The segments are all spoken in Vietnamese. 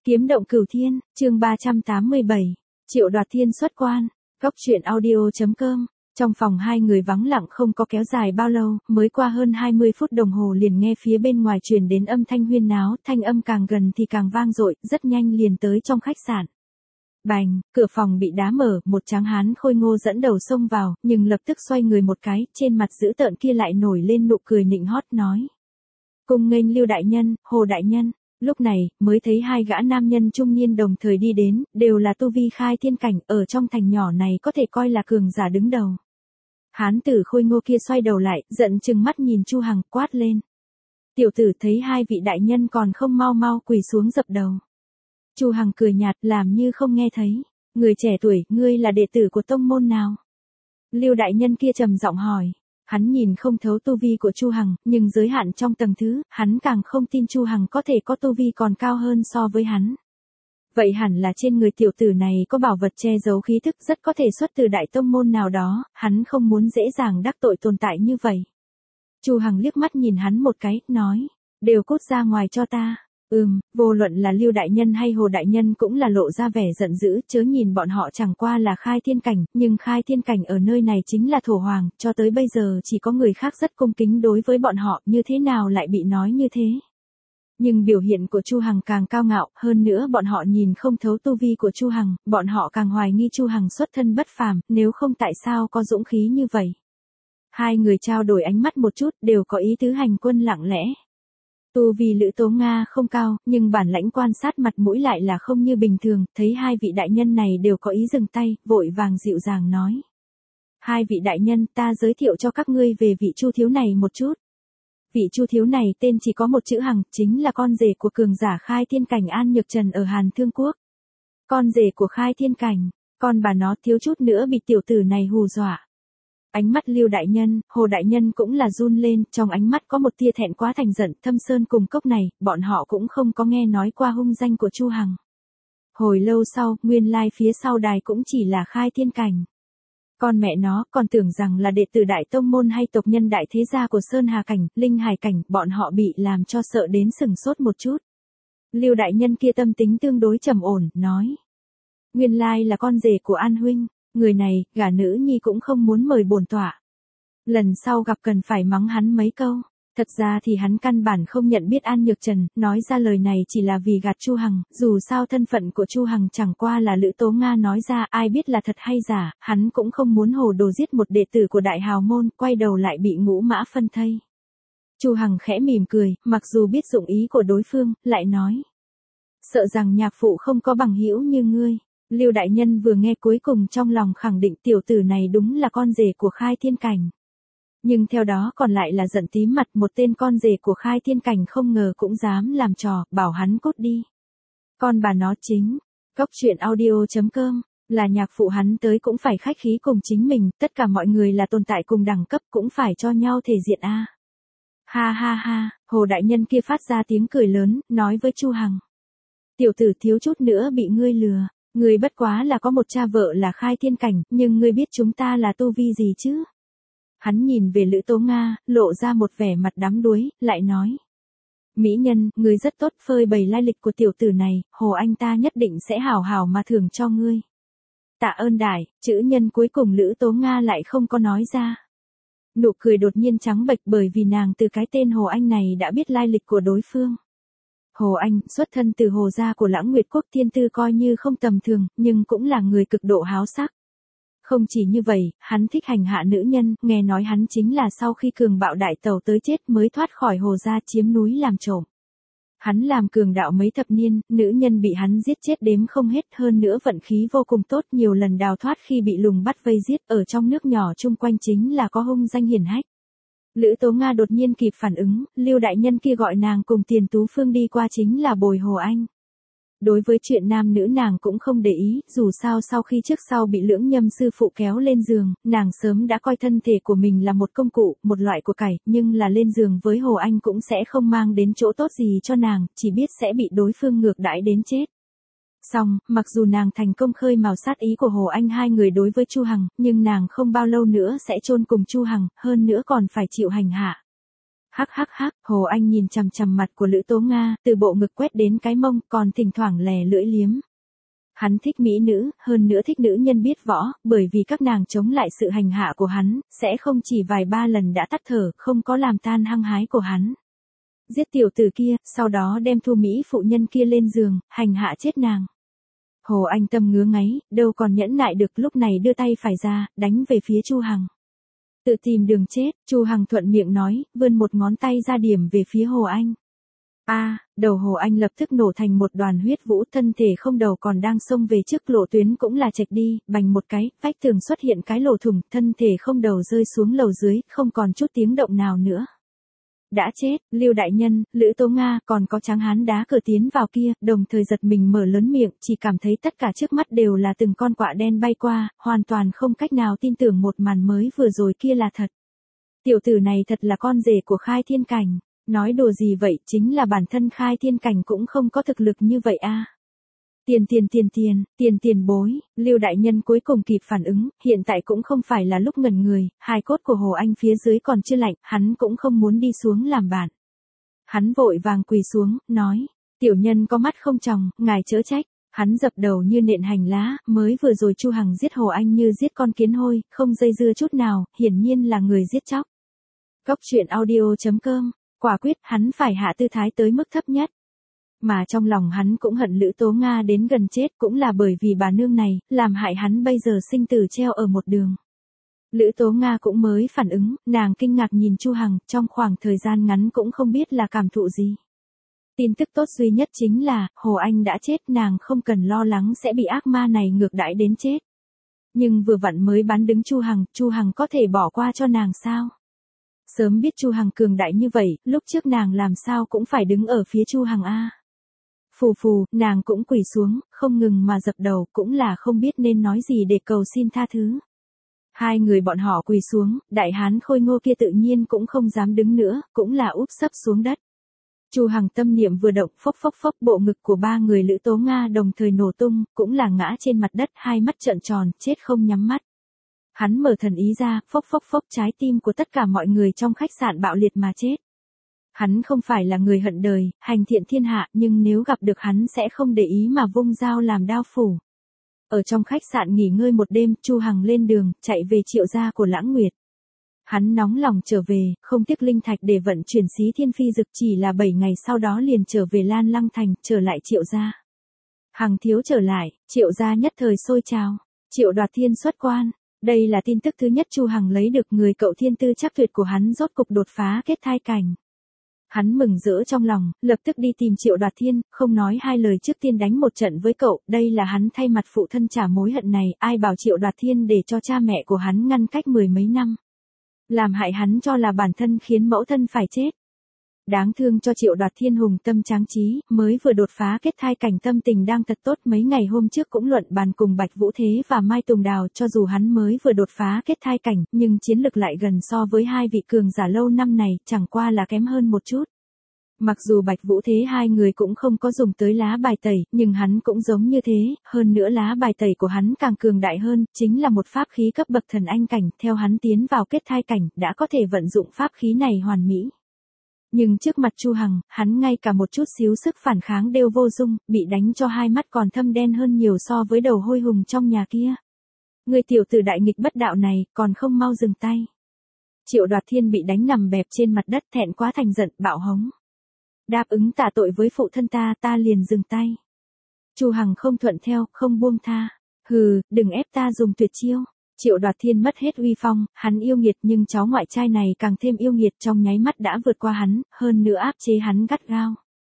Kiếm động cửu thiên, chương 387, Triệu Đoạt Thiên xuất quan. Góc truyện audio.com. Trong phòng hai người vắng lặng không có kéo dài bao lâu, mới qua hơn 20 phút đồng hồ liền nghe phía bên ngoài truyền đến âm thanh huyên náo, thanh âm càng gần thì càng vang dội, rất nhanh liền tới trong khách sạn. Bành, cửa phòng bị đá mở, một tráng hán khôi ngô dẫn đầu xông vào, nhưng lập tức xoay người một cái, trên mặt dữ tợn kia lại nổi lên nụ cười nịnh hót nói: "Cung nghênh Lưu đại nhân, Hồ đại nhân." Lúc này, mới thấy hai gã nam nhân trung niên đồng thời đi đến, đều là tu vi khai thiên cảnh, ở trong thành nhỏ này có thể coi là cường giả đứng đầu. Hán tử khôi ngô kia xoay đầu lại, giận chừng mắt nhìn Chu Hằng, quát lên: "Tiểu tử, thấy hai vị đại nhân còn không mau mau quỳ xuống dập đầu." Chu Hằng cười nhạt, làm như không nghe thấy. "Người trẻ tuổi, ngươi là đệ tử của tông môn nào?" Lưu đại nhân kia trầm giọng hỏi. Hắn nhìn không thấu tu vi của Chu Hằng, nhưng giới hạn trong tầng thứ, hắn càng không tin Chu Hằng có thể có tu vi còn cao hơn so với hắn. Vậy hẳn là trên người tiểu tử này có bảo vật che giấu khí thức, rất có thể xuất từ đại tông môn nào đó, hắn không muốn dễ dàng đắc tội tồn tại như vậy. Chu Hằng liếc mắt nhìn hắn một cái, nói: "Đều cút ra ngoài cho ta." Vô luận là Lưu đại nhân hay Hồ đại nhân cũng là lộ ra vẻ giận dữ, chớ nhìn bọn họ chẳng qua là khai thiên cảnh, nhưng khai thiên cảnh ở nơi này chính là thổ hoàng, cho tới bây giờ chỉ có người khác rất cung kính đối với bọn họ, như thế nào lại bị nói như thế. Nhưng biểu hiện của Chu Hằng càng cao ngạo, hơn nữa bọn họ nhìn không thấu tu vi của Chu Hằng, bọn họ càng hoài nghi Chu Hằng xuất thân bất phàm, nếu không tại sao có dũng khí như vậy. Hai người trao đổi ánh mắt một chút, đều có ý tứ hành quân lặng lẽ. Tu vi Lữ Tố Nga không cao, nhưng bản lãnh quan sát mặt mũi lại là không như bình thường, thấy hai vị đại nhân này đều có ý dừng tay, vội vàng dịu dàng nói: "Hai vị đại nhân, ta giới thiệu cho các ngươi về vị Chu thiếu này một chút. Vị Chu thiếu này tên chỉ có một chữ Hằng, chính là con rể của cường giả khai thiên cảnh An Nhược Trần ở Hàn Thương Quốc." Con rể của khai thiên cảnh, con bà nó thiếu chút nữa bị tiểu tử này hù dọa. Ánh mắt Lưu đại nhân, Hồ đại nhân cũng là run lên, trong ánh mắt có một tia thẹn quá thành giận. Thâm Sơn cùng cốc này, bọn họ cũng không có nghe nói qua hung danh của Chu Hằng. Hồi lâu sau, nguyên lai phía sau đài cũng chỉ là khai thiên cảnh. Con mẹ nó, còn tưởng rằng là đệ tử đại tông môn hay tộc nhân đại thế gia của Sơn Hà cảnh, Linh Hải cảnh, bọn họ bị làm cho sợ đến sừng sốt một chút. Lưu đại nhân kia tâm tính tương đối trầm ổn, nói: "Nguyên lai là con rể của An huynh. Người này, gả nữ nhi cũng không muốn mời bổn tọa. Lần sau gặp cần phải mắng hắn mấy câu." Thật ra thì hắn căn bản không nhận biết An Nhược Trần, nói ra lời này chỉ là vì gạt Chu Hằng, dù sao thân phận của Chu Hằng chẳng qua là Lữ Tố Nga nói ra, ai biết là thật hay giả, hắn cũng không muốn hồ đồ giết một đệ tử của đại hào môn, quay đầu lại bị ngũ mã phân thây. Chu Hằng khẽ mỉm cười, mặc dù biết dụng ý của đối phương, lại nói: "Sợ rằng nhạc phụ không có bằng hữu như ngươi." Lưu đại nhân vừa nghe cuối cùng trong lòng khẳng định tiểu tử này đúng là con rể của khai thiên cảnh. Nhưng theo đó còn lại là giận tím mặt, một tên con rể của khai thiên cảnh không ngờ cũng dám làm trò, bảo hắn cút đi. Con bà nó chính, góc truyện audio.com, là nhạc phụ hắn tới cũng phải khách khí cùng chính mình, tất cả mọi người là tồn tại cùng đẳng cấp cũng phải cho nhau thể diện a. Ha ha ha, Hồ đại nhân kia phát ra tiếng cười lớn, nói với Chu Hằng: "Tiểu tử thiếu chút nữa bị ngươi lừa. Ngươi bất quá là có một cha vợ là khai thiên cảnh, nhưng ngươi biết chúng ta là tu vi gì chứ?" Hắn nhìn về Lữ Tố Nga, lộ ra một vẻ mặt đắm đuối, lại nói: "Mỹ nhân, ngươi rất tốt, phơi bày lai lịch của tiểu tử này, Hồ anh ta nhất định sẽ hảo hảo mà thưởng cho ngươi." "Tạ ơn đại." Chữ nhân cuối cùng Lữ Tố Nga lại không có nói ra. Nụ cười đột nhiên trắng bệch, bởi vì nàng từ cái tên Hồ Anh này đã biết lai lịch của đối phương. Hồ Anh, xuất thân từ Hồ gia của Lãng Nguyệt Quốc, thiên tư coi như không tầm thường, nhưng cũng là người cực độ háo sắc. Không chỉ như vậy, hắn thích hành hạ nữ nhân, nghe nói hắn chính là sau khi cường bạo đại tẩu tới chết mới thoát khỏi Hồ gia chiếm núi làm trộm. Hắn làm cường đạo mấy thập niên, nữ nhân bị hắn giết chết đếm không hết, hơn nữa vận khí vô cùng tốt, nhiều lần đào thoát khi bị lùng bắt vây giết, ở trong nước nhỏ chung quanh chính là có hung danh hiển hách. Lữ Tố Nga đột nhiên kịp phản ứng, Lưu đại nhân kia gọi nàng cùng Tiền Tú Phương đi qua chính là bồi Hồ Anh. Đối với chuyện nam nữ nàng cũng không để ý, dù sao sau khi trước sau bị Lưỡng Nhâm sư phụ kéo lên giường, nàng sớm đã coi thân thể của mình là một công cụ, một loại của cải, nhưng là lên giường với Hồ Anh cũng sẽ không mang đến chỗ tốt gì cho nàng, chỉ biết sẽ bị đối phương ngược đãi đến chết. Xong, mặc dù nàng thành công khơi mào sát ý của Hồ Anh hai người đối với Chu Hằng, nhưng nàng không bao lâu nữa sẽ chôn cùng Chu Hằng, hơn nữa còn phải chịu hành hạ. Hắc hắc hắc, Hồ Anh nhìn chằm chằm mặt của Lữ Tố Nga, từ bộ ngực quét đến cái mông, còn thỉnh thoảng lè lưỡi liếm. Hắn thích mỹ nữ, hơn nữa thích nữ nhân biết võ, bởi vì các nàng chống lại sự hành hạ của hắn, sẽ không chỉ vài ba lần đã tắt thở, không có làm tan hăng hái của hắn. Giết tiểu tử kia, sau đó đem Thu Mỹ phụ nhân kia lên giường, hành hạ chết nàng. Hồ Anh tâm ngứa ngáy, đâu còn nhẫn nại được, lúc này đưa tay phải ra, đánh về phía Chu Hằng. Tự tìm đường chết, Chu Hằng thuận miệng nói, vươn một ngón tay ra điểm về phía Hồ Anh. Đầu Hồ Anh lập tức nổ thành một đoàn huyết vũ, thân thể không đầu còn đang xông về trước, lộ tuyến cũng là chệch đi, bành một cái, vách tường xuất hiện cái lỗ thủng, thân thể không đầu rơi xuống lầu dưới, không còn chút tiếng động nào nữa. Đã chết, Lưu đại nhân, Lữ Tố Nga, còn có tráng hán đá cửa tiến vào kia, đồng thời giật mình mở lớn miệng, chỉ cảm thấy tất cả trước mắt đều là từng con quạ đen bay qua, hoàn toàn không cách nào tin tưởng một màn mới vừa rồi kia là thật. Tiểu tử này thật là con rể của Khai Thiên Cảnh. Nói đùa gì vậy, chính là bản thân Khai Thiên Cảnh cũng không có thực lực như vậy a. Tiền bối, Lưu đại nhân cuối cùng kịp phản ứng, hiện tại cũng không phải là lúc ngẩn người, hài cốt của Hồ Anh phía dưới còn chưa lạnh, hắn cũng không muốn đi xuống làm bạn. Hắn vội vàng quỳ xuống, nói, tiểu nhân có mắt không tròng, ngài chớ trách. Hắn dập đầu như nện hành lá, mới vừa rồi Chu Hằng giết Hồ Anh như giết con kiến hôi, không dây dưa chút nào, hiển nhiên là người giết chóc. Góc truyện audio.com, quả quyết hắn phải hạ tư thái tới mức thấp nhất. Mà trong lòng hắn cũng hận Lữ Tố Nga đến gần chết, cũng là bởi vì bà nương này, làm hại hắn bây giờ sinh tử treo ở một đường. Lữ Tố Nga cũng mới phản ứng, nàng kinh ngạc nhìn Chu Hằng, trong khoảng thời gian ngắn cũng không biết là cảm thụ gì. Tin tức tốt duy nhất chính là, Hồ Anh đã chết, nàng không cần lo lắng sẽ bị ác ma này ngược đãi đến chết. Nhưng vừa vặn mới bán đứng Chu Hằng có thể bỏ qua cho nàng sao? Sớm biết Chu Hằng cường đại như vậy, lúc trước nàng làm sao cũng phải đứng ở phía Chu Hằng a. Phù, nàng cũng quỳ xuống, không ngừng mà dập đầu, cũng là không biết nên nói gì để cầu xin tha thứ. Hai người bọn họ quỳ xuống, đại hán khôi ngô kia tự nhiên cũng không dám đứng nữa, cũng là úp sấp xuống đất. Chu Hằng tâm niệm vừa động, phốc, bộ ngực của ba người Lữ Tố Nga đồng thời nổ tung, cũng là ngã trên mặt đất, hai mắt trợn tròn, chết không nhắm mắt. Hắn mở thần ý ra, phốc, trái tim của tất cả mọi người trong khách sạn bạo liệt mà chết. Hắn không phải là người hận đời, hành thiện thiên hạ, nhưng nếu gặp được hắn sẽ không để ý mà vung dao làm đao phủ. Ở trong khách sạn nghỉ ngơi một đêm, Chu Hằng lên đường, chạy về Triệu gia của Lãng Nguyệt. Hắn nóng lòng trở về, không tiếc linh thạch để vận chuyển Xí Thiên Phi Dực, chỉ là 7 ngày sau đó liền trở về Lan Lăng Thành, trở lại Triệu gia. Hằng thiếu trở lại, Triệu gia nhất thời sôi trào. Triệu Đoạt Thiên xuất quan. Đây là tin tức thứ nhất Chu Hằng lấy được, người cậu thiên tư chắc tuyệt của hắn rốt cục đột phá kết thai cảnh. Hắn mừng rỡ trong lòng, lập tức đi tìm Triệu Đoạt Thiên, không nói hai lời trước tiên đánh một trận với cậu, đây là hắn thay mặt phụ thân trả mối hận này, ai bảo Triệu Đoạt Thiên để cho cha mẹ của hắn ngăn cách 10 mấy năm. Làm hại hắn cho là bản thân khiến mẫu thân phải chết. Đáng thương cho Triệu Đoạt Thiên hùng tâm tráng trí, mới vừa đột phá kết thai cảnh tâm tình đang thật tốt, mấy ngày hôm trước cũng luận bàn cùng Bạch Vũ Thế và Mai Tùng Đào, cho dù hắn mới vừa đột phá kết thai cảnh, nhưng chiến lực lại gần so với hai vị cường giả lâu năm này, chẳng qua là kém hơn một chút. Mặc dù Bạch Vũ Thế hai người cũng không có dùng tới lá bài tẩy, nhưng hắn cũng giống như thế, hơn nữa lá bài tẩy của hắn càng cường đại hơn, chính là một pháp khí cấp bậc thần anh cảnh, theo hắn tiến vào kết thai cảnh, đã có thể vận dụng pháp khí này hoàn mỹ. Nhưng trước mặt Chu Hằng, hắn ngay cả một chút xíu sức phản kháng đều vô dụng, bị đánh cho hai mắt còn thâm đen hơn nhiều so với đầu hôi hùng trong nhà kia. Người tiểu tử đại nghịch bất đạo này, còn không mau dừng tay. Triệu Đoạt Thiên bị đánh nằm bẹp trên mặt đất, thẹn quá thành giận, bạo hống. Đáp ứng tạ tội với phụ thân ta liền dừng tay. Chu Hằng không thuận theo, không buông tha. Hừ, đừng ép ta dùng tuyệt chiêu. Triệu Đoạt Thiên mất hết uy phong, hắn yêu nghiệt nhưng cháu ngoại trai này càng thêm yêu nghiệt, trong nháy mắt đã vượt qua hắn, hơn nữa áp chế hắn gắt gao.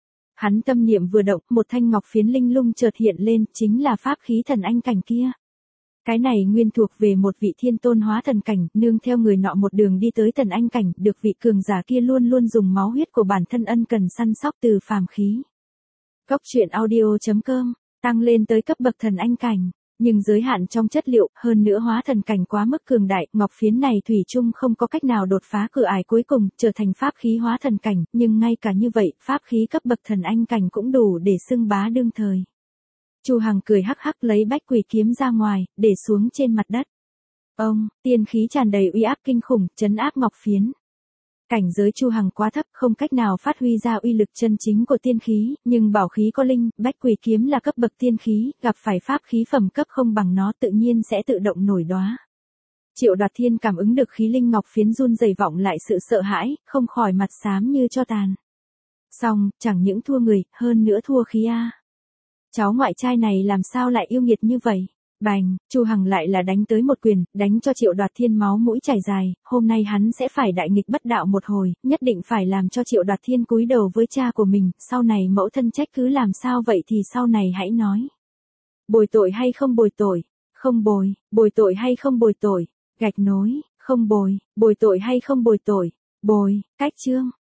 Hắn tâm niệm vừa động, một thanh ngọc phiến linh lung chợt hiện lên, chính là pháp khí thần anh cảnh kia. Cái này nguyên thuộc về một vị thiên tôn hóa thần cảnh, nương theo người nọ một đường đi tới thần anh cảnh, được vị cường giả kia luôn luôn dùng máu huyết của bản thân ân cần săn sóc từ phàm khí. Góc truyện audio.com, tăng lên tới cấp bậc thần anh cảnh. Nhưng giới hạn trong chất liệu, hơn nữa hóa thần cảnh quá mức cường đại, ngọc phiến này thủy chung không có cách nào đột phá cửa ải cuối cùng, trở thành pháp khí hóa thần cảnh, nhưng ngay cả như vậy, pháp khí cấp bậc thần anh cảnh cũng đủ để xưng bá đương thời. Chu Hằng cười hắc hắc lấy bách quỷ kiếm ra ngoài, để xuống trên mặt đất. Tiên khí tràn đầy uy áp kinh khủng, trấn áp ngọc phiến. Cảnh giới Chu Hằng quá thấp, không cách nào phát huy ra uy lực chân chính của tiên khí, nhưng bảo khí có linh, bách quỷ kiếm là cấp bậc tiên khí, gặp phải pháp khí phẩm cấp không bằng nó tự nhiên sẽ tự động nổi đóa. Triệu Đoạt Thiên cảm ứng được khí linh ngọc phiến run rẩy vọng lại sự sợ hãi, không khỏi mặt xám như tro tàn. Xong, chẳng những thua người, hơn nữa thua khí a. Cháu ngoại trai này làm sao lại yêu nghiệt như vậy? Bành, Chu Hằng lại là đánh tới một quyền, đánh cho Triệu Đoạt Thiên máu mũi chảy dài, hôm nay hắn sẽ phải đại nghịch bất đạo một hồi, nhất định phải làm cho Triệu Đoạt Thiên cúi đầu với cha của mình, sau này mẫu thân trách cứ làm sao vậy thì sau này hãy nói. Bồi tội hay không bồi tội? Không bồi, bồi tội hay không bồi tội? Gạch nối, không bồi, bồi tội hay không bồi tội? Bồi, cách chương.